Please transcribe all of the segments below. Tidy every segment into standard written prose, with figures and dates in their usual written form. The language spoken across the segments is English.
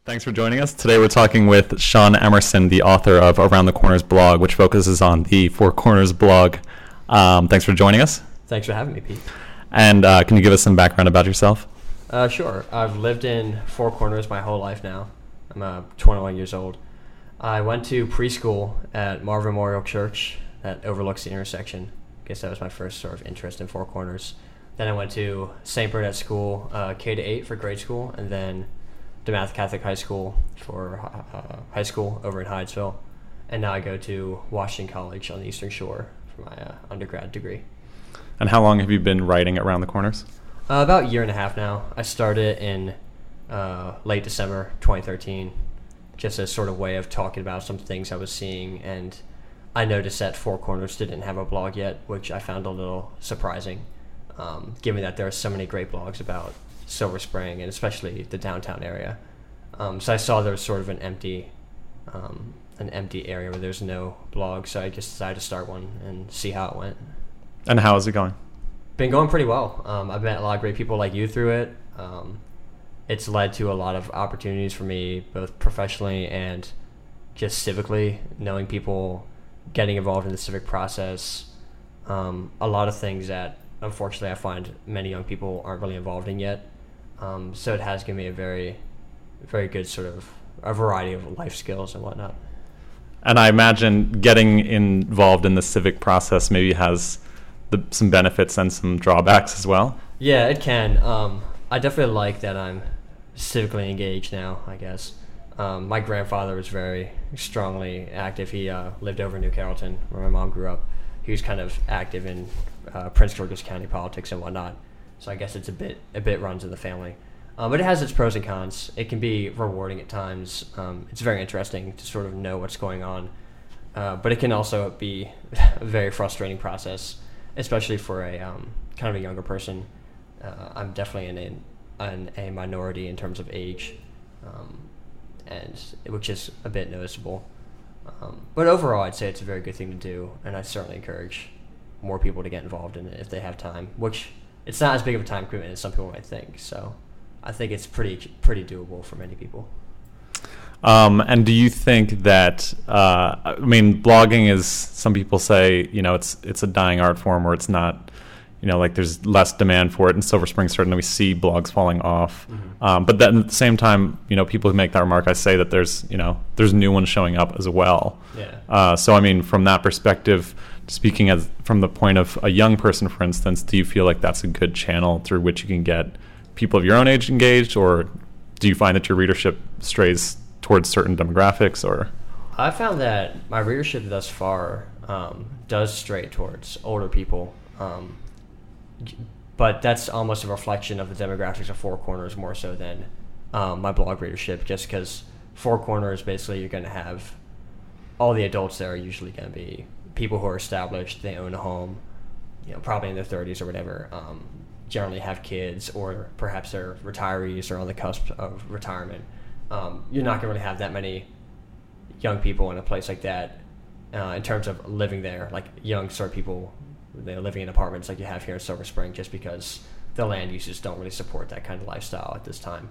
Thanks for joining us. Today we're talking with Sean Emerson, the author of Around the Corners blog, which focuses on the Four Corners blog. Thanks for joining us. Thanks for having me, Pete. And can you give us some background about yourself? Sure. I've lived in Four Corners my whole life now. I'm 21 years old. I went to preschool at Marvin Memorial Church that overlooks the intersection. I guess that was my first sort of interest in Four Corners. Then I went to St. Bernadette School, K-8 for grade school, and then DeMath Catholic High School for high school over in Hyattsville. And now I go to Washington College on the Eastern Shore for my undergrad degree. And how long have you been writing Around the Corners? About a year and a half now. I started in late December 2013, just as sort of way of talking about some things I was seeing. And I noticed that Four Corners didn't have a blog yet, which I found a little surprising, given that there are so many great blogs about Silver Spring and especially the downtown area. So I saw there was sort of an empty area where there's no blog, so I just decided to start one and see how it went. And how is it going? Been going pretty well. I've met a lot of great people like you through it. It's led to a lot of opportunities for me, both professionally and just civically, knowing people, getting involved in the civic process. A lot of things that, unfortunately, I find many young people aren't really involved in yet. So it has given me a very, very good sort of a variety of life skills and whatnot. And I imagine getting involved in the civic process maybe has some benefits and some drawbacks as well. Yeah, it can. I definitely like that I'm civically engaged now, I guess. My grandfather was very strongly active. He lived over in New Carrollton, where my mom grew up. He was kind of active in Prince George's County politics and whatnot. So I guess it's a bit runs in the family. But it has its pros and cons. It can be rewarding at times. It's very interesting to sort of know what's going on. But it can also be a very frustrating process, especially for a kind of a younger person. I'm definitely in a minority in terms of age, and which is a bit noticeable. But overall, I'd say it's a very good thing to do, and I certainly encourage more people to get involved in it if they have time, which it's not as big of a time commitment as some people might think. So I think it's pretty doable for many people. And do you think that, blogging is, some people say, it's a dying art form, or it's not, there's less demand for it. In Silver Spring, certainly we see blogs falling off. Mm-hmm. But then at the same time, people who make that remark, I say that there's new ones showing up as well. Yeah. So, from that perspective, speaking from the point of a young person, for instance, do you feel like that's a good channel through which you can get people of your own age engaged, or do you find that your readership strays towards certain demographics? Or I found that my readership thus far does stray towards older people, but that's almost a reflection of the demographics of Four Corners more so than my blog readership, just because Four Corners, basically you're going to have all the adults there are usually going to be people who are established, they own a home, probably in their 30s or whatever, generally have kids, or perhaps they're retirees or on the cusp of retirement. You're not going to really have that many young people in a place like that in terms of living there, like young sort of people living in apartments like you have here in Silver Spring, just because the land uses don't really support that kind of lifestyle at this time.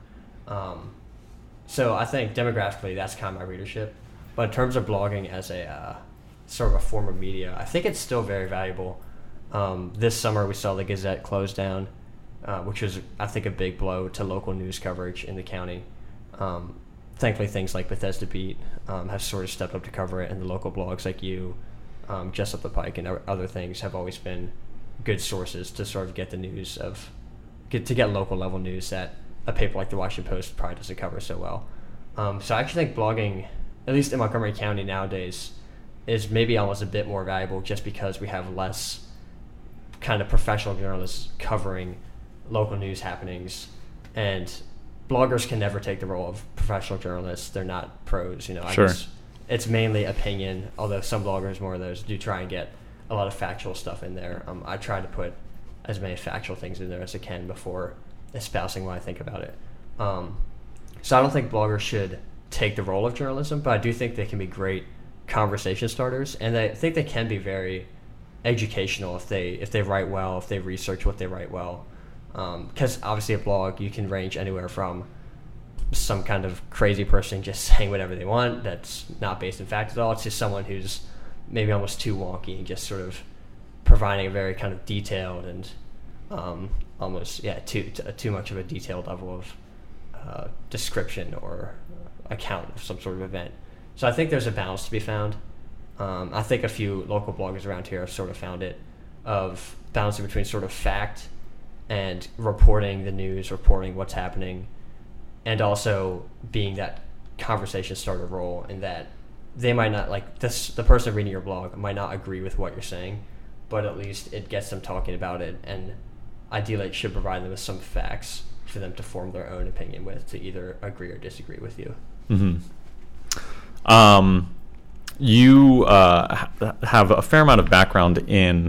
So I think demographically that's kind of my readership. But in terms of blogging as a sort of a form of media, I think it's still very valuable. This summer we saw the Gazette close down, which was, I think, a big blow to local news coverage in the county. Thankfully, things like Bethesda Beat have sort of stepped up to cover it, and the local blogs like you, Just Up the Pike, and other things have always been good sources to sort of get the news to get local level news that a paper like the Washington Post probably doesn't cover so well. So I actually think blogging, at least in Montgomery County nowadays, is maybe almost a bit more valuable, just because we have less kind of professional journalists covering local news happenings, and bloggers can never take the role of professional journalists. They're not pros, Sure. I guess it's mainly opinion, although some bloggers, more of those, do try and get a lot of factual stuff in there. I try to put as many factual things in there as I can before espousing what I think about it. So I don't think bloggers should take the role of journalism, but I do think they can be great conversation starters, and I think they can be very educational if they write well, if they research what they write well. Because obviously a blog, you can range anywhere from some kind of crazy person just saying whatever they want that's not based in fact at all. It's just someone who's maybe almost too wonky and just sort of providing a very kind of detailed and almost too much of a detailed level of description or account of some sort of event. So I think there's a balance to be found. I think a few local bloggers around here have sort of found it, of balancing between sort of fact and reporting the news, reporting what's happening, and also being that conversation starter role, in that they might not, like this, the person reading your blog might not agree with what you're saying, but at least it gets them talking about it, and ideally it should provide them with some facts for them to form their own opinion with, to either agree or disagree with you. Mm-hmm. You have a fair amount of background in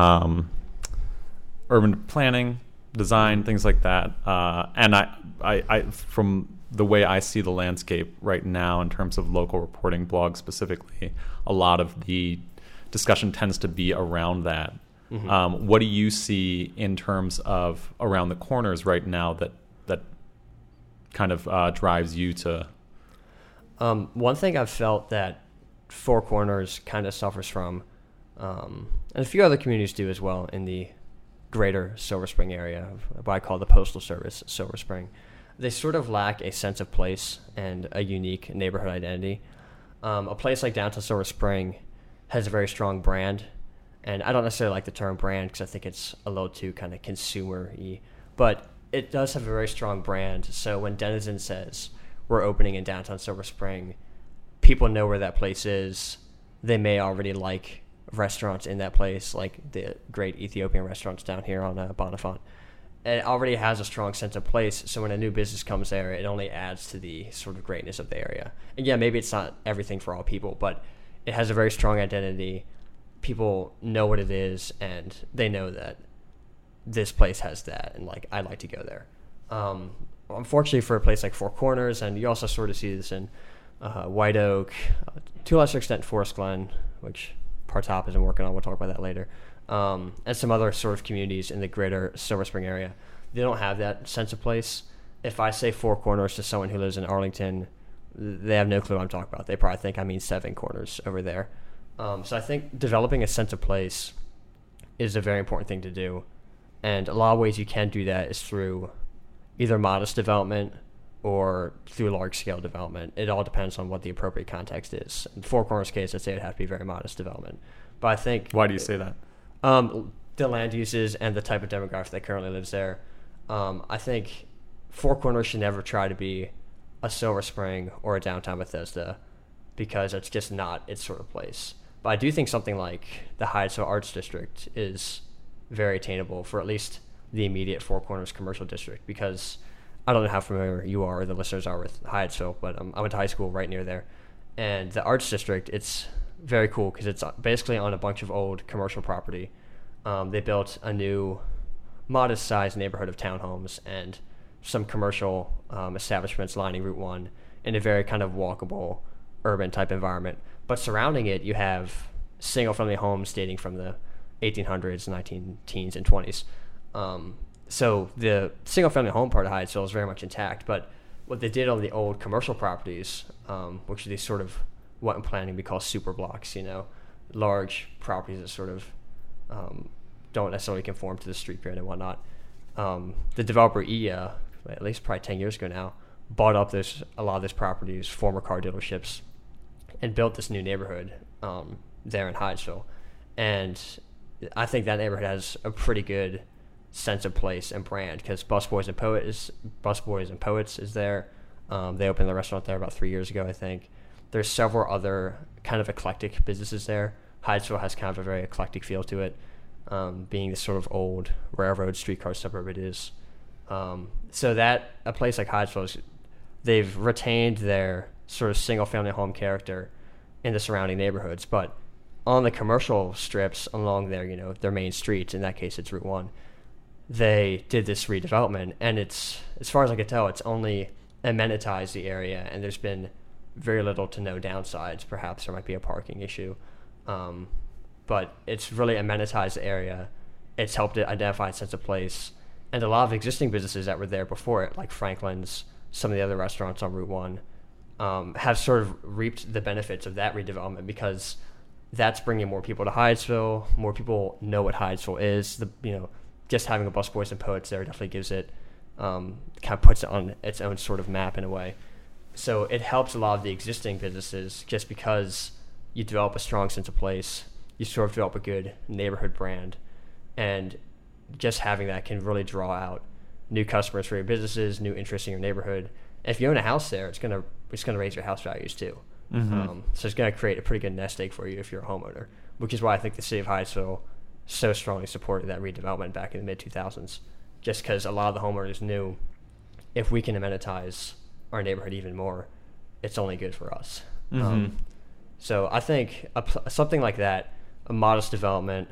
urban planning, design, things like that, and I from the way I see the landscape right now in terms of local reporting blogs specifically, a lot of the discussion tends to be around that. Mm-hmm. What do you see in terms of around the corners right now that kind of drives you to? One thing I've felt that Four Corners kind of suffers from, and a few other communities do as well in the greater Silver Spring area, what I call the Postal Service Silver Spring, they sort of lack a sense of place and a unique neighborhood identity. A place like downtown Silver Spring has a very strong brand, and I don't necessarily like the term brand because I think it's a little too kind of consumer-y, but it does have a very strong brand. So when Denizen says we're opening in downtown Silver Spring, people know where that place is. They may already like restaurants in that place, like the great Ethiopian restaurants down here on Bonifant. It already has a strong sense of place, so when a new business comes there, it only adds to the sort of greatness of the area. And yeah, maybe it's not everything for all people, but it has a very strong identity. People know what it is, and they know that this place has that, and like I'd like to go there. Unfortunately for a place like Four Corners, and you also sort of see this in White Oak, to a lesser extent Forest Glen, which Partop isn't working on, we'll talk about that later, and some other sort of communities in the greater Silver Spring area. They don't have that sense of place. If I say Four Corners to someone who lives in Arlington, they have no clue what I'm talking about. They probably think I mean Seven Corners over there. So I think developing a sense of place is a very important thing to do, and a lot of ways you can do that is through either modest development or through large-scale development. It all depends on what the appropriate context is. In Four Corners' case, I'd say it would have to be very modest development. But I think... Why do you say that? The land uses and the type of demographic that currently lives there. I think Four Corners should never try to be a Silver Spring or a downtown Bethesda, because it's just not its sort of place. But I do think something like the Hyattsville Arts District is very attainable for at least the immediate Four Corners commercial district, because I don't know how familiar you are or the listeners are with Hyattsville, but I went to high school right near there. And the Arts District, it's very cool because it's basically on a bunch of old commercial property. They built a new modest-sized neighborhood of townhomes and some commercial establishments lining Route 1 in a very kind of walkable, urban-type environment. But surrounding it, you have single-family homes dating from the 1800s, 19-teens, and 20s. So the single-family home part of Hyattsville is very much intact, but what they did on the old commercial properties, which are these sort of what in planning we call super blocks, large properties that sort of don't necessarily conform to the street grid and whatnot. The developer EIA, at least probably 10 years ago now, bought up a lot of these properties, former car dealerships, and built this new neighborhood there in Hyattsville. And I think that neighborhood has a pretty good sense of place and brand, because Busboys and Poets is there. They opened the restaurant there about 3 years ago, I think. There's several other kind of eclectic businesses there. Hyattsville has kind of a very eclectic feel to it, being this sort of old railroad streetcar suburb it is. So that a place like Hyattsville, they've retained their sort of single-family home character in the surrounding neighborhoods, but on the commercial strips along their main streets, in that case it's Route 1, they did this redevelopment, and it's, as far as I can tell, it's only amenitized the area, and there's been very little to no downsides. Perhaps there might be a parking issue, but it's really amenitized the area. It's helped it identify a sense of place, and a lot of existing businesses that were there before it, like Franklin's, some of the other restaurants on Route 1, have sort of reaped the benefits of that redevelopment, because that's bringing more people to Hyattsville. More people know what Hyattsville is. Just having a Busboys and Poets there definitely gives it, kind of puts it on its own sort of map in a way. So it helps a lot of the existing businesses, just because you develop a strong sense of place, you sort of develop a good neighborhood brand, and just having that can really draw out new customers for your businesses, new interest in your neighborhood. And if you own a house there, it's gonna raise your house values too. Mm-hmm. So it's gonna create a pretty good nest egg for you if you're a homeowner, which is why I think the city of Hyattsville so strongly supported that redevelopment back in the mid 2000s, just because a lot of the homeowners knew if we can amenitize our neighborhood even more, it's only good for us. Mm-hmm. So I think something like that, a modest development,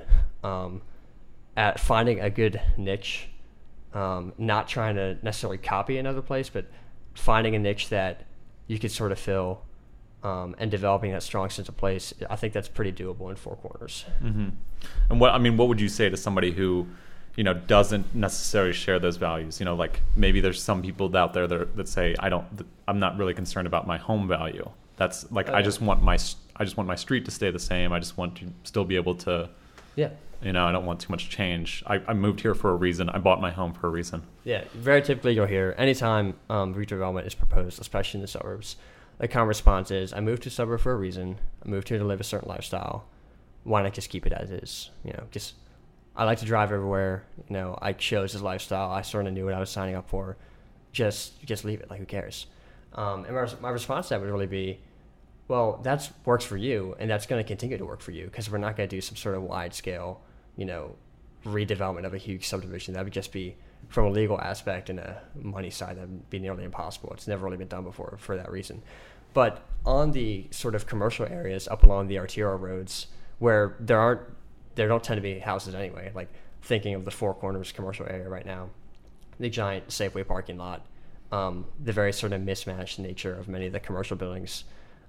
at finding a good niche, not trying to necessarily copy another place, but finding a niche that you could sort of fill, and developing that strong sense of place. I think that's pretty doable in Four Corners. Mm-hmm. And what would you say to somebody who, doesn't necessarily share those values? Like maybe there's some people out there that say, I'm not really concerned about my home value. That's like, I just want my street to stay the same. I just want to still be able to, yeah. I don't want too much change. I moved here for a reason. I bought my home for a reason. Yeah. Very typically you'll hear anytime, redevelopment is proposed, especially in the suburbs, the common response is, I moved to a suburb for a reason. I moved here to live a certain lifestyle. Why not just keep it as is? I like to drive everywhere. I chose this lifestyle. I sort of knew what I was signing up for. Just leave it. Like, who cares? And my response to that would really be, well, that works for you, and that's going to continue to work for you, because we're not going to do some sort of wide scale, redevelopment of a huge subdivision. That would just be, from a legal aspect and a money side, that would be nearly impossible. It's never really been done before for that reason. But on the sort of commercial areas up along the arterial roads, where there don't tend to be houses anyway, like thinking of the Four Corners commercial area right now, the giant Safeway parking lot, the very sort of mismatched nature of many of the commercial buildings.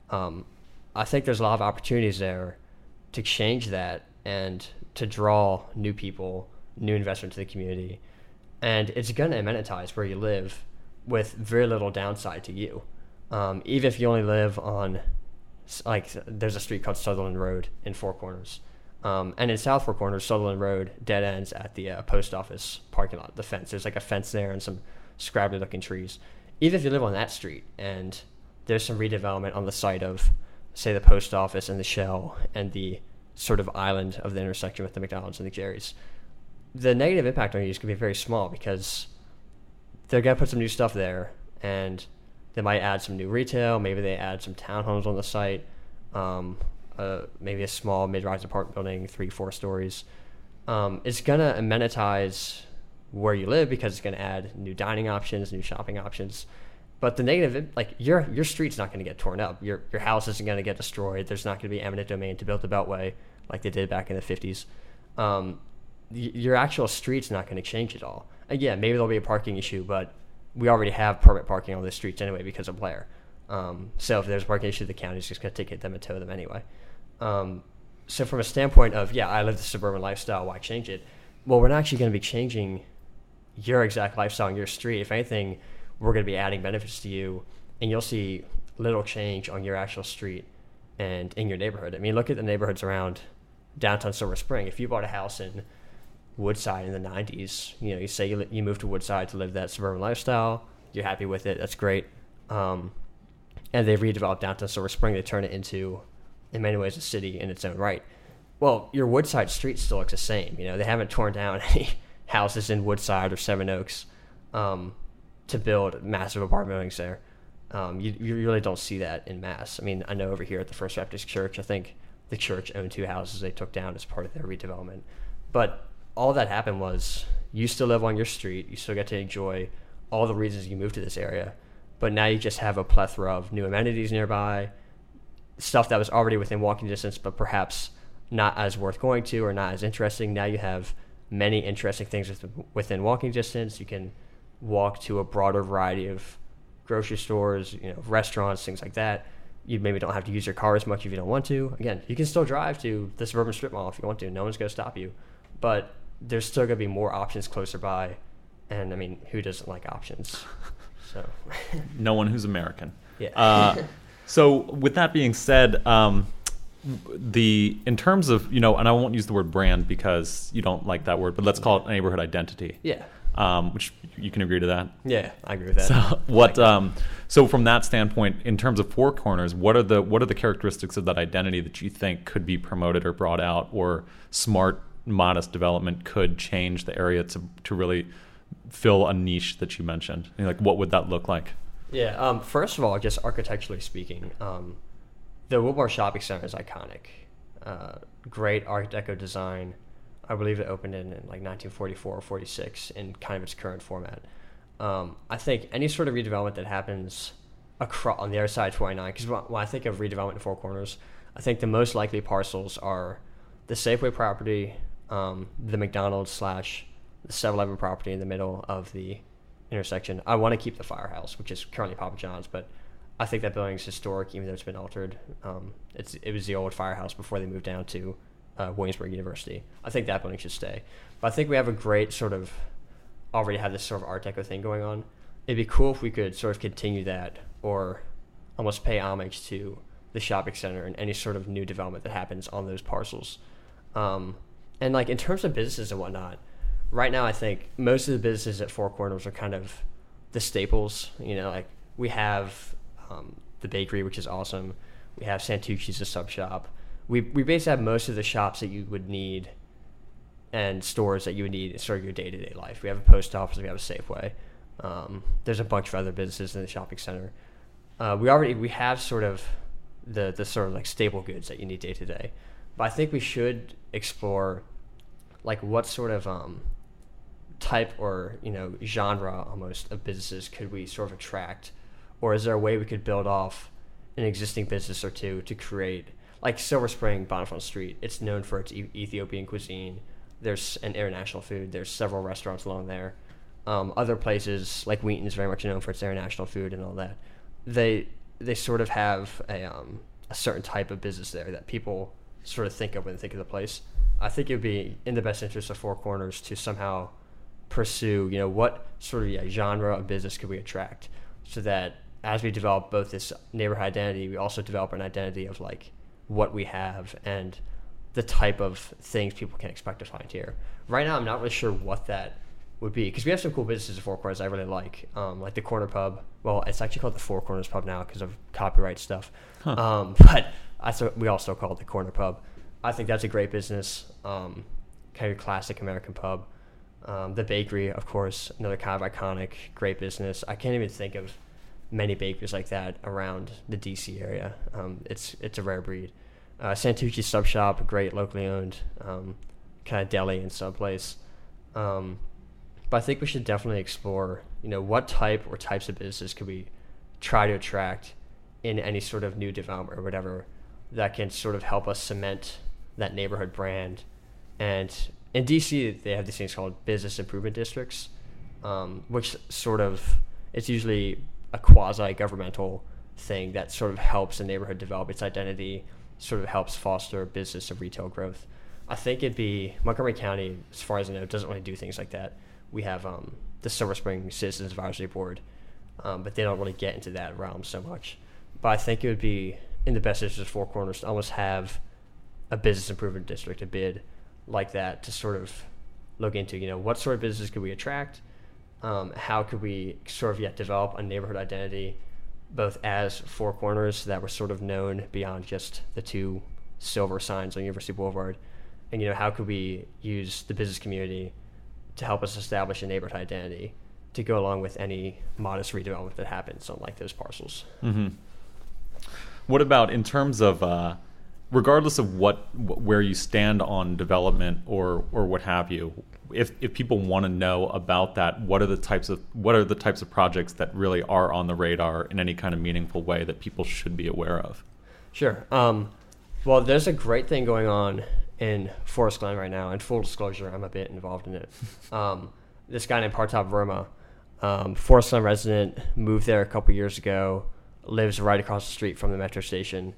I think there's a lot of opportunities there to change that and to draw new people, new investment to the community. And it's going to amenitize where you live with very little downside to you. Even if you only live on, there's a street called Sutherland Road in Four Corners. And in South Four Corners, Sutherland Road dead ends at the post office parking lot, the fence. There's like a fence there and some scrabbly looking trees. Even if you live on that street and there's some redevelopment on the site of, say, the post office and the Shell and the sort of island of the intersection with the McDonald's and the Jerry's, the negative impact on you is going to be very small, because they're going to put some new stuff there, and they might add some new retail. Maybe they add some townhomes on the site, maybe a small mid-rise apartment building, 3-4 stories. It's going to amenitize where you live, because it's going to add new dining options, new shopping options. But the negative, your street's not going to get torn up. Your house isn't going to get destroyed. There's not going to be eminent domain to build the Beltway like they did back in the 50s. Your actual street's not going to change at all. And yeah, maybe there'll be a parking issue, but we already have permit parking on the streets anyway because of Blair. So if there's a parking issue, the county's just going to ticket them and tow them anyway. So from a standpoint of, I live the suburban lifestyle, why change it? Well, we're not actually going to be changing your exact lifestyle on your street. If anything, we're going to be adding benefits to you, and you'll see little change on your actual street and in your neighborhood. I mean, look at the neighborhoods around downtown Silver Spring. If you bought a house in Woodside in the 90s, you say you moved to Woodside to live that suburban lifestyle, you're happy with it, that's great. And they've redeveloped downtown Silver Spring. They turn it into, in many ways, a city in its own right. Well, your Woodside street still looks the same. They haven't torn down any houses in Woodside or Seven Oaks to build massive apartment buildings there. You really don't see that in mass. I mean, I know over here at the First Baptist Church, I think the church owned 2 houses they took down as part of their redevelopment. But all that happened was, you still live on your street, you still get to enjoy all the reasons you moved to this area, but now you just have a plethora of new amenities nearby, stuff that was already within walking distance but perhaps not as worth going to or not as interesting. Now you have many interesting things within walking distance. You can walk to a broader variety of grocery stores, restaurants, things like that. You maybe don't have to use your car as much if you don't want to. Again, you can still drive to the suburban strip mall if you want to. No one's going to stop you. But there's still going to be more options closer by. And, I mean, who doesn't like options? So, No one who's American. yeah. So with that being said, in terms of, and I won't use the word brand because you don't like that word, but let's call it neighborhood identity. Yeah. Which you can agree to that. Yeah, I agree with that. So so from that standpoint, in terms of Four Corners, what are the characteristics of that identity that you think could be promoted or brought out, or smart, modest development could change the area to really fill a niche that you mentioned? Like, what would that look like? Yeah. First of all, just architecturally speaking, the Wilmore Shopping Center is iconic. Great Art Deco design. I believe it opened in like 1944 or 46 in kind of its current format. I think any sort of redevelopment that happens on the other side of 29, because when I think of redevelopment in Four Corners, I think the most likely parcels are the Safeway property, the McDonald's / the 7-Eleven property in the middle of the intersection. I want to keep the Firehouse, which is currently Papa John's, but I think that building is historic, even though it's been altered. It was the old Firehouse before they moved down to Williamsburg University. I think that building should stay. But I think we have a great already have this sort of Art Deco thing going on. It'd be cool if we could sort of continue that, or almost pay homage to the shopping center and any sort of new development that happens on those parcels. And like in terms of businesses and whatnot, right now I think most of the businesses at Four Corners are kind of the staples. Like we have the bakery, which is awesome. We have Santucci's, a sub shop. We basically have most of the shops that you would need and stores that you would need in sort of your day-to-day life. We have a post office, we have a Safeway. There's a bunch of other businesses in the shopping center. We have sort of the sort of like staple goods that you need day-to-day. But I think we should explore like what sort of type or genre almost of businesses could we sort of attract, or is there a way we could build off an existing business or two to create, like Silver Spring, Bonfont Street. It's known for its Ethiopian cuisine. There's an international food. There's several restaurants along there. Other places like Wheaton is very much known for its international food and all that. They sort of have a certain type of business there that people sort of think of when they think of the place. I think it would be in the best interest of Four Corners to somehow pursue, what sort of genre of business could we attract, so that as we develop both this neighborhood identity, we also develop an identity of like what we have and the type of things people can expect to find here. Right now, I'm not really sure what that would be, because we have some cool businesses at Four Corners I really like the Corner Pub. Well, it's actually called the Four Corners Pub now because of copyright stuff. But we also call it the Corner Pub. I think that's a great business, kind of classic American pub. The bakery, of course, another kind of iconic, great business. I can't even think of many bakeries like that around the DC area. It's a rare breed. Santucci's Sub Shop, great locally owned kind of deli and sub place. But I think we should definitely explore, what type or types of businesses could we try to attract in any sort of new development or whatever that can sort of help us cement that neighborhood brand. And in DC, they have these things called business improvement districts, which sort of, it's usually a quasi-governmental thing that sort of helps the neighborhood develop its identity, sort of helps foster business and retail growth. I think it'd be Montgomery County, as far as I know, doesn't really do things like that. We have the Silver Spring Citizens Advisory Board, but they don't really get into that realm so much. But I think it would be in the best interest of Four Corners to almost have a business improvement district, a bid like that, to sort of look into, what sort of businesses could we attract? How could we sort of develop a neighborhood identity, both as Four Corners that were sort of known beyond just the two silver signs on University Boulevard, and how could we use the business community to help us establish a neighborhood identity to go along with any modest redevelopment that happens on like those parcels. Mm-hmm. What about in terms of regardless of where you stand on development or what have you, if people want to know about that, what are the types of projects that really are on the radar in any kind of meaningful way that people should be aware of? Sure. Well, there's a great thing going on in Forest Glen right now, and full disclosure, I'm a bit involved in it. This guy named Partop Verma, Forest Glen resident, moved there a couple years ago, lives right across the street from the metro station.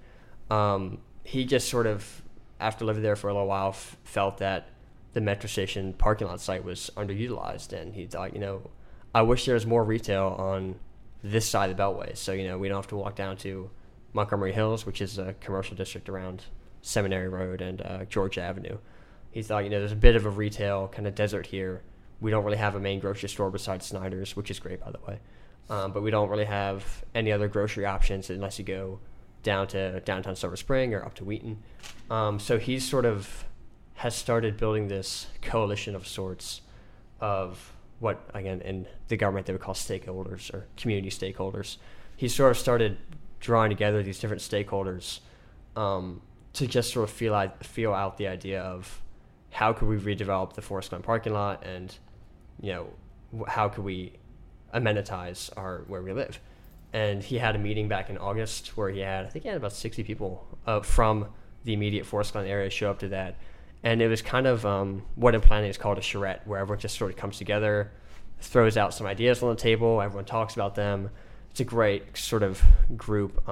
He just sort of, after living there for a little while, felt that the metro station parking lot site was underutilized, and he thought, I wish there was more retail on this side of the Beltway. So, we don't have to walk down to Montgomery Hills, which is a commercial district around Seminary Road and Georgia Avenue. He thought, there's a bit of a retail kind of desert here. We don't really have a main grocery store besides Snyder's, which is great, by the way. But we don't really have any other grocery options unless you go down to downtown Silver Spring or up to Wheaton. So he sort of has started building this coalition of sorts of what, again, in the government they would call stakeholders or community stakeholders. He sort of started drawing together these different stakeholders to just sort of feel out the idea of how could we redevelop the Forest Glen parking lot, and how could we amenitize where we live. And he had a meeting back in August where I think he had about 60 people from the immediate Forest Glen area show up to that. And it was kind of what in planning is called a charrette, where everyone just sort of comes together, throws out some ideas on the table, everyone talks about them. It's a great sort of group,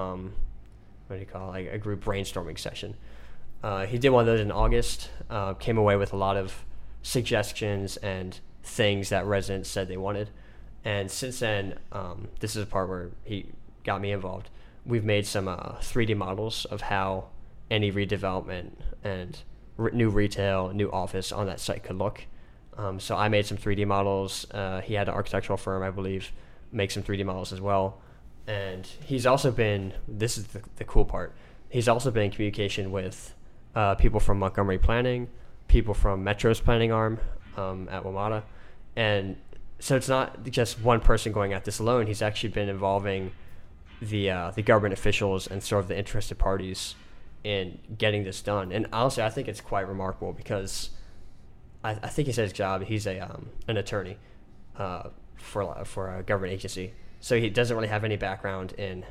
a group brainstorming session. He did one of those in August, came away with a lot of suggestions and things that residents said they wanted. And since then, this is a part where he got me involved. We've made some 3D models of how any redevelopment and new retail, new office on that site could look. So I made some 3D models. He had an architectural firm, I believe, make some 3D models as well. And he's also been, this is the cool part, he's also been in communication with people from Montgomery Planning, people from Metro's planning arm at WMATA. And so it's not just one person going at this alone. He's actually been involving the government officials and sort of the interested parties in getting this done. And honestly, I think it's quite remarkable because I think he said his job. He's an attorney for a government agency, so he doesn't really have any background in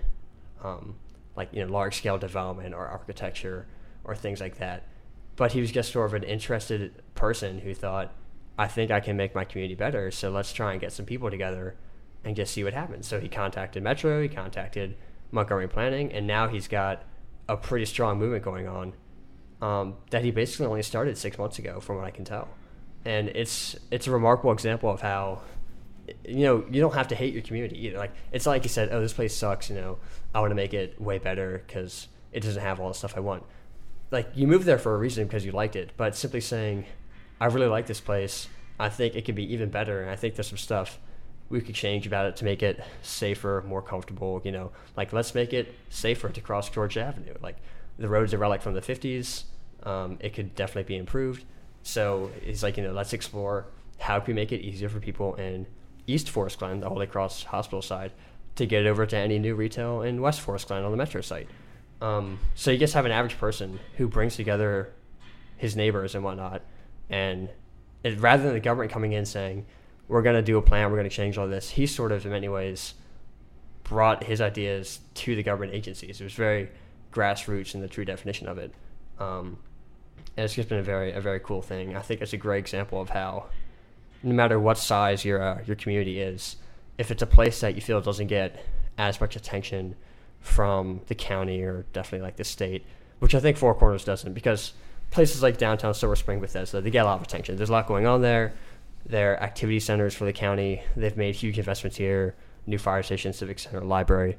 large scale development or architecture or things like that. But he was just sort of an interested person who thought, I think I can make my community better, so let's try and get some people together and just see what happens. So he contacted Metro, he contacted Montgomery Planning, and now he's got a pretty strong movement going on that he basically only started 6 months ago, from what I can tell. And it's a remarkable example of how, you don't have to hate your community either. Like, it's not like you said, oh, this place sucks, I want to make it way better because it doesn't have all the stuff I want. Like, you moved there for a reason because you liked it, but simply saying, I really like this place, I think it could be even better, and I think there's some stuff we could change about it to make it safer, more comfortable, like, let's make it safer to cross Georgia Avenue. Like, the road's a relic from the 50s, it could definitely be improved. So it's like, let's explore how can we make it easier for people in East Forest Glen, the Holy Cross Hospital side, to get over to any new retail in West Forest Glen on the Metro site. So you just have an average person who brings together his neighbors and whatnot, and rather than the government coming in saying, we're going to do a plan, we're going to change all this, he sort of, in many ways, brought his ideas to the government agencies. It was very grassroots in the true definition of it. And it's just been a very cool thing. I think it's a great example of how, no matter what size your community is, if it's a place that you feel doesn't get as much attention from the county or definitely like the state, which I think Four Corners doesn't, because places like downtown Silver Spring, Bethesda, they get a lot of attention. There's a lot going on there. They're activity centers for the county. They've made huge investments here, new fire station, civic center, library.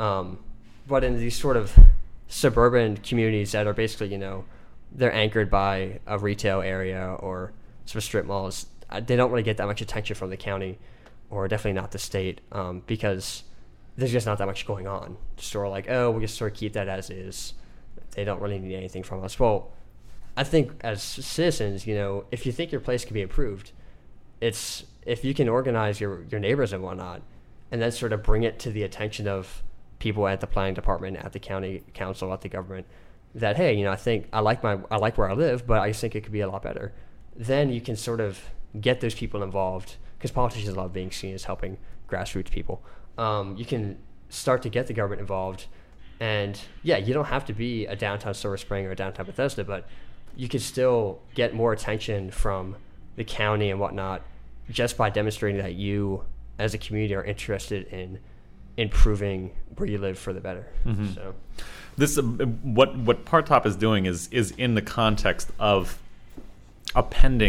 But in these sort of suburban communities that are basically, they're anchored by a retail area or sort of strip malls, they don't really get that much attention from the county, or definitely not the state, because there's just not that much going on. Sort of like, oh, we'll just sort of keep that as is. They don't really need anything from us. Well, I think as citizens, if you think your place can be improved, it's if you can organize your neighbors and whatnot, and then sort of bring it to the attention of people at the planning department, at the county council, at the government, that, hey, I think I like where I live, but I think it could be a lot better. Then you can sort of get those people involved, because politicians love being seen as helping grassroots people. You can start to get the government involved, and yeah, you don't have to be a downtown Silver Spring or a downtown Bethesda, but you can still get more attention from the county and whatnot just by demonstrating that you, as a community, are interested in improving where you live for the better. Mm-hmm. So, this what Partop is doing is in the context of a pending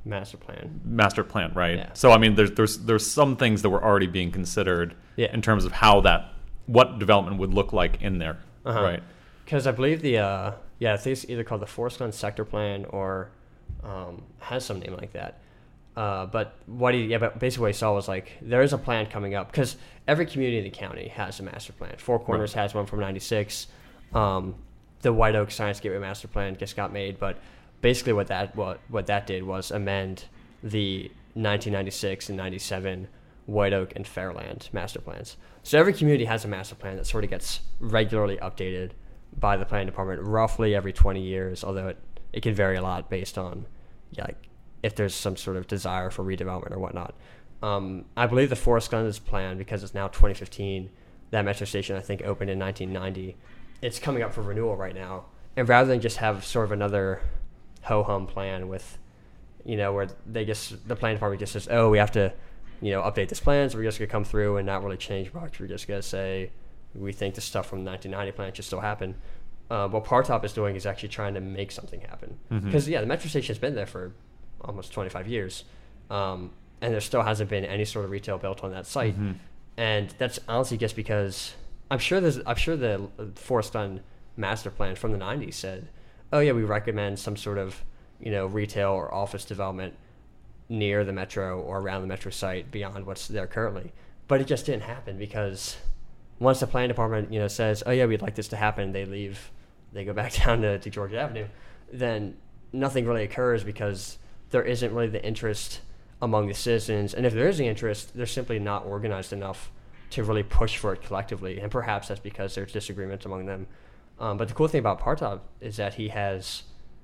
master plan. Master plan, right? Yeah. So I mean, there's some things that were already being considered in terms of what development would look like in there, right? Because I believe I think it's either called the Forest Glen Sector Plan or has some name like that. But basically what he saw was like there is a plan coming up because every community in the county has a master plan. Four Corners has one from '96. The White Oak Science Gateway master plan just got made, but basically what that did was amend the 1996 and '97 White Oak and Fairland master plans. So every community has a master plan that sort of gets regularly updated by the planning department roughly every 20 years, although it can vary a lot based on if there's some sort of desire for redevelopment or whatnot. I believe the Forest Glen's plan, because it's now 2015, that metro station I think opened in 1990. It's coming up for renewal right now. And rather than just have sort of another ho-hum plan with, where the planning department just says, oh, we have to, update this plan, so we're just going to come through and not really change much. We're just going to say we think the stuff from the 1990 plan should still happen. What Partop is doing is actually trying to make something happen. Because, the metro station has been there for almost 25 years. And there still hasn't been any sort of retail built on that site. And that's honestly just because I'm sure the Forest Glen master plan from the 90s said, oh yeah, we recommend some sort of, retail or office development near the metro or around the metro site beyond what's there currently. But it just didn't happen because once the planning department, says, oh yeah, we'd like this to happen, they leave, they go back down to Georgia Avenue, then nothing really occurs because there isn't really the interest among the citizens. And if there is the interest, they're simply not organized enough to really push for it collectively. And perhaps that's because there's disagreements among them. But the cool thing about Partop is that he's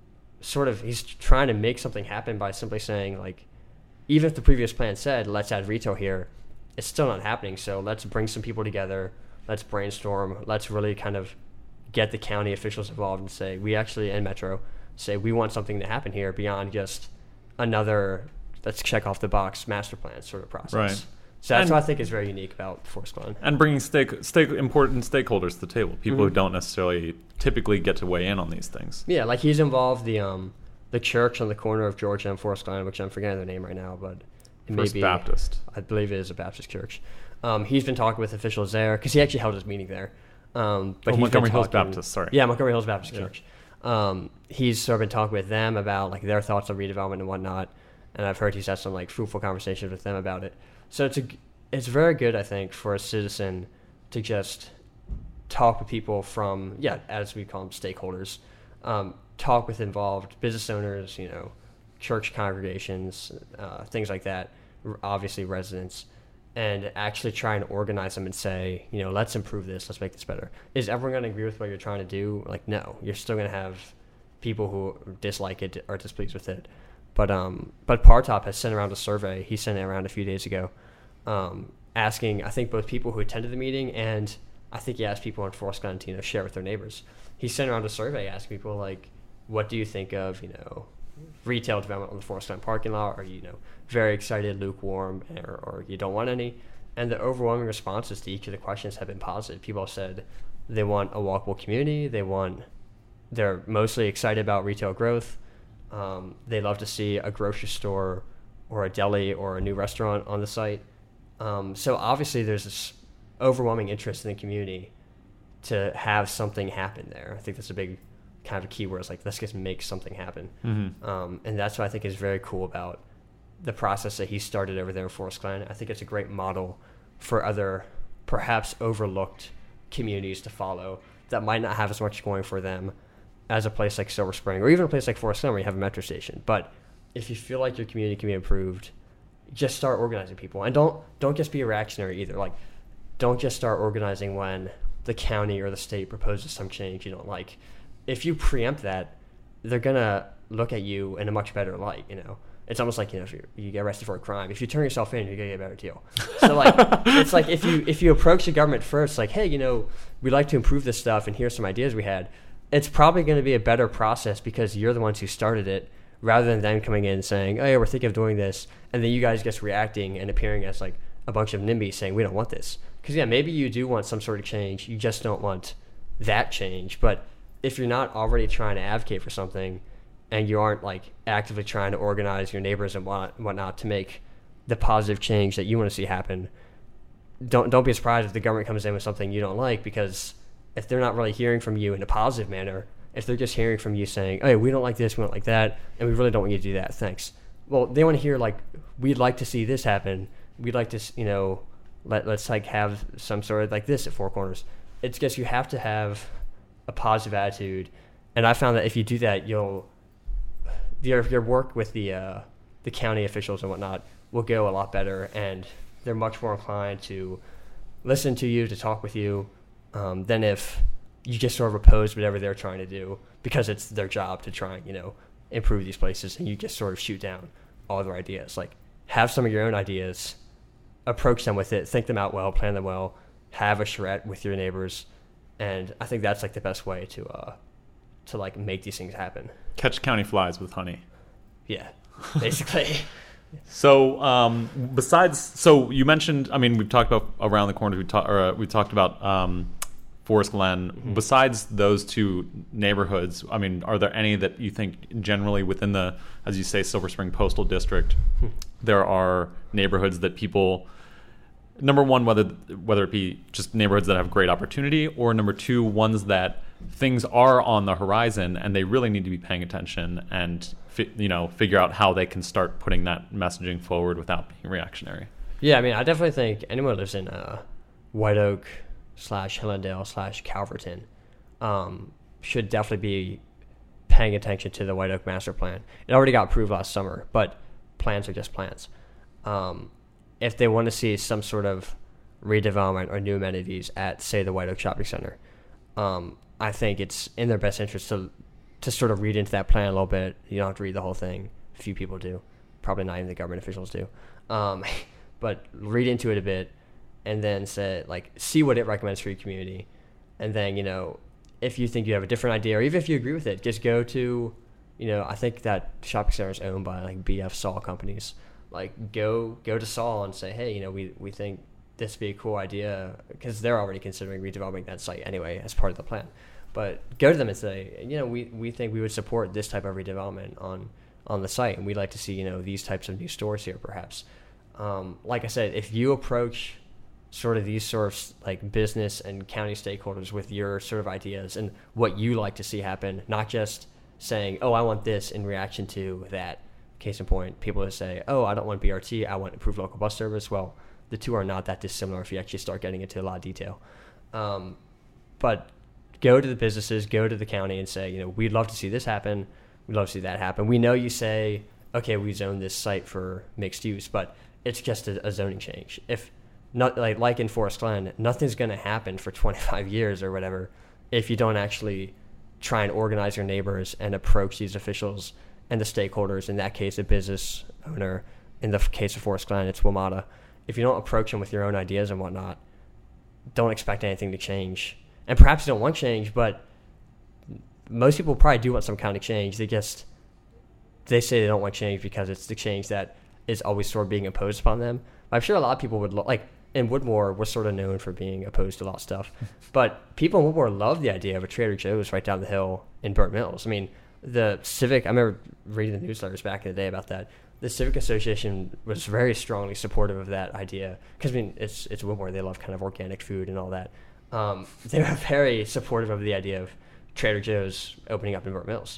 trying to make something happen by simply saying, like, even if the previous plan said, let's add retail here, it's still not happening. So let's bring some people together. Let's brainstorm. Let's really kind of get the county officials involved and say, and Metro, say we want something to happen here beyond just another, let's check off the box master plan sort of process. Right. So that's what I think is very unique about Forest Glen. And bringing important stakeholders to the table, people who don't necessarily typically get to weigh in on these things. Yeah, like he's involved the church on the corner of Georgia and Forest Glen, which I'm forgetting their name right now, but it First may be Baptist. I believe it is a Baptist church. He's been talking with officials there because he actually held his meeting there. But Montgomery Hills Baptist, sorry. Yeah, Montgomery Hills Baptist Church. He's sort of been talking with them about like their thoughts on redevelopment and whatnot, and I've heard he's had some like fruitful conversations with them about it. So it's very good, I think, for a citizen to just talk with people from, as we call them, stakeholders, talk with involved business owners, church congregations, things like that, obviously residents, and actually try and organize them and say, let's improve this, let's make this better. Is everyone going to agree with what you're trying to do? Like, no. You're still going to have people who dislike it or displeased with it. But Partop has sent around a survey. He sent it around a few days ago, asking, I think, both people who attended the meeting and I think he asked people in Forest Glen to share with their neighbors. He sent around a survey asking people, like, what do you think of, retail development on the Forest Glen parking lot? Are you, very excited, lukewarm, or you don't want any? And the overwhelming responses to each of the questions have been positive. People have said they want a walkable community. They're mostly excited about retail growth. They love to see a grocery store or a deli or a new restaurant on the site. So obviously there's this overwhelming interest in the community to have something happen there. I think that's a big kind of a key word. It's like, let's just make something happen. And that's what I think is very cool about the process that he started over there in Forest Glen. I think it's a great model for other perhaps overlooked communities to follow that might not have as much going for them as a place like Silver Spring or even a place like Forest Glen where you have a metro station. But if you feel like your community can be improved, just start organizing people. And don't just be a reactionary either. Like, don't just start organizing when the county or the state proposes some change you don't like. If you preempt that, they're going to look at you in a much better light, It's almost like, if you get arrested for a crime. If you turn yourself in, you're going to get a better deal. So, like, it's like if you approach the government first, like, hey, we'd like to improve this stuff, and here's some ideas we had, it's probably going to be a better process because you're the ones who started it, rather than them coming in and saying, oh, yeah, we're thinking of doing this, and then you guys just reacting and appearing as, like, a bunch of NIMBYs saying, we don't want this. Because, maybe you do want some sort of change. You just don't want that change. But if you're not already trying to advocate for something, and you aren't like actively trying to organize your neighbors and whatnot to make the positive change that you want to see happen, don't be surprised if the government comes in with something you don't like, because if they're not really hearing from you in a positive manner, if they're just hearing from you saying, hey, we don't like this, we don't like that, and we really don't want you to do that, thanks. Well, they want to hear like, we'd like to see this happen. We'd like to, let's like have some sort of like this at Four Corners. It's just you have to have a positive attitude, and I found that if you do that, your work with the county officials and whatnot will go a lot better, and they're much more inclined to listen to you, to talk with you, than if you just sort of oppose whatever they're trying to do, because it's their job to try and improve these places, and you just sort of shoot down all their ideas. Like, have some of your own ideas, approach them with it, think them out well, plan them well, have a charrette with your neighbors, and I think that's like the best way to like make these things happen. Catch county flies with honey. Yeah, basically. So you mentioned, I mean, we've talked about Around the Corner, we talked about Forest Glen. Mm-hmm. Besides those two neighborhoods, I mean, are there any that you think generally within the, as you say, Silver Spring Postal District, there are neighborhoods that people, number one, whether it be just neighborhoods that have great opportunity, or number two, ones that things are on the horizon and they really need to be paying attention and figure out how they can start putting that messaging forward without being reactionary? Yeah, I mean, I definitely think anyone who lives in White Oak /Hillendale /Calverton should definitely be paying attention to the White Oak Master Plan. It already got approved last summer, but plans are just plans. If they want to see some sort of redevelopment or new amenities at, say, the White Oak Shopping Center, I think it's in their best interest to sort of read into that plan a little bit. You don't have to read the whole thing. A few people do. Probably not even the government officials do. But read into it a bit and then see what it recommends for your community. And then, if you think you have a different idea, or even if you agree with it, just go to, I think that shopping center is owned by like BF Saul companies. Like go to Saul and say, hey, we think this would be a cool idea, because they're already considering redeveloping that site anyway as part of the plan. But go to them and say, we think we would support this type of redevelopment on the site, and we'd like to see, these types of new stores here, perhaps. Like I said, if you approach sort of these sorts of like business and county stakeholders with your sort of ideas and what you like to see happen, not just saying, oh, I want this in reaction to that. Case in point, people that say, oh, I don't want BRT, I want improved local bus service. Well, the two are not that dissimilar if you actually start getting into a lot of detail. But go to the businesses, go to the county and say, we'd love to see this happen. We'd love to see that happen. We know you say, okay, we zone this site for mixed use, but it's just a zoning change. If not, like in Forest Glen, nothing's going to happen for 25 years or whatever if you don't actually try and organize your neighbors and approach these officials and the stakeholders. In that case, a business owner. In the case of Forest Glen, it's WMATA. If you don't approach them with your own ideas and whatnot, don't expect anything to change. And perhaps you don't want change, but most people probably do want some kind of change. They say they don't want change because it's the change that is always sort of being imposed upon them. I'm sure a lot of people would like in Woodmore, we're sort of known for being opposed to a lot of stuff, but people in Woodmore love the idea of a Trader Joe's right down the hill in Burnt Mills. I mean, the Civic, I remember reading the newsletters back in the day about that. The Civic Association was very strongly supportive of that idea, because I mean, it's Woodmore, they love kind of organic food and all that. They were very supportive of the idea of Trader Joe's opening up in Burnt Mills.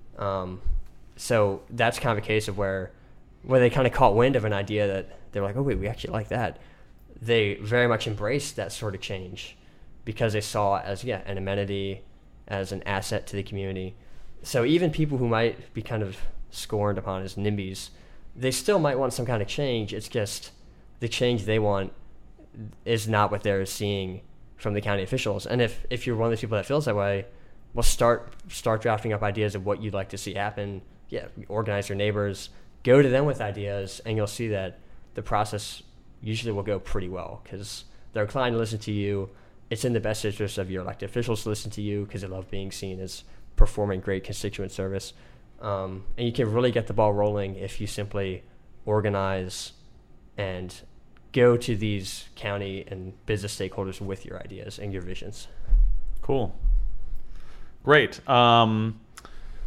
So that's kind of a case of where they kind of caught wind of an idea that they were like, oh wait, we actually like that. They very much embraced that sort of change because they saw it as an amenity, as an asset to the community. So even people who might be kind of scorned upon as NIMBYs, they still might want some kind of change. It's just the change they want is not what they're seeing from the county officials. And if you're one of those people that feels that way, well, start drafting up ideas of what you'd like to see happen. Yeah, organize your neighbors, go to them with ideas, and you'll see that the process usually will go pretty well because they're inclined to listen to you. It's in the best interest of your elected officials to listen to you because they love being seen as performing great constituent service. And you can really get the ball rolling if you simply organize and go to these county and business stakeholders with your ideas and your visions. Cool. Great.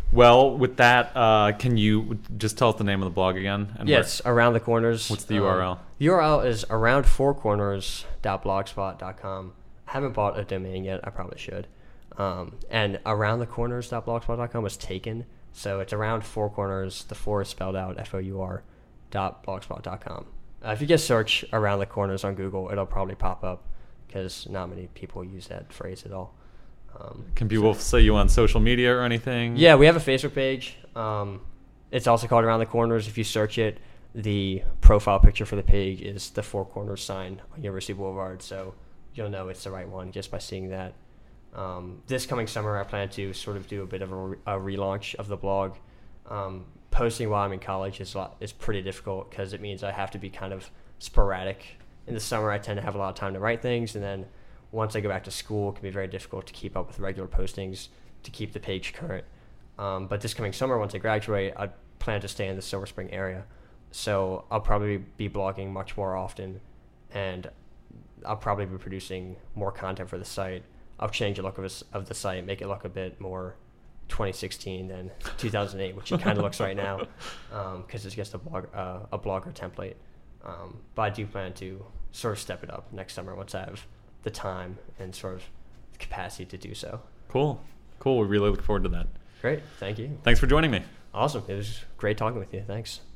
Well, with that, can you just tell us the name of the blog again? And Yeah, it's Around the Corners. what's the URL? The URL is aroundfourcorners.blogspot.com. I haven't bought a domain yet. I probably should. And aroundthecorners.blogspot.com was taken. So it's Around Four Corners, the four is spelled out, FOUR.blogspot.com. If you just search Around the Corners on Google, it'll probably pop up because not many people use that phrase at all. Can people say you on social media or anything? Yeah, we have a Facebook page. It's also called Around the Corners. If you search it, the profile picture for the page is the Four Corners sign on University Boulevard, so you'll know it's the right one just by seeing that. This coming summer, I plan to sort of do a bit of a relaunch of the blog. Posting while I'm in college is pretty difficult because it means I have to be kind of sporadic. In the summer, I tend to have a lot of time to write things, and then once I go back to school, it can be very difficult to keep up with regular postings to keep the page current. But this coming summer, once I graduate, I plan to stay in the Silver Spring area. So I'll probably be blogging much more often, and I'll probably be producing more content for the site. I'll change the look of the site, make it look a bit more 2016 than 2008, which it kind of looks right now, because it's just a blogger template. But I do plan to sort of step it up next summer once I have the time and sort of capacity to do so. Cool. We really look forward to that. Great. Thank you. Thanks for joining me. Awesome. It was great talking with you. Thanks.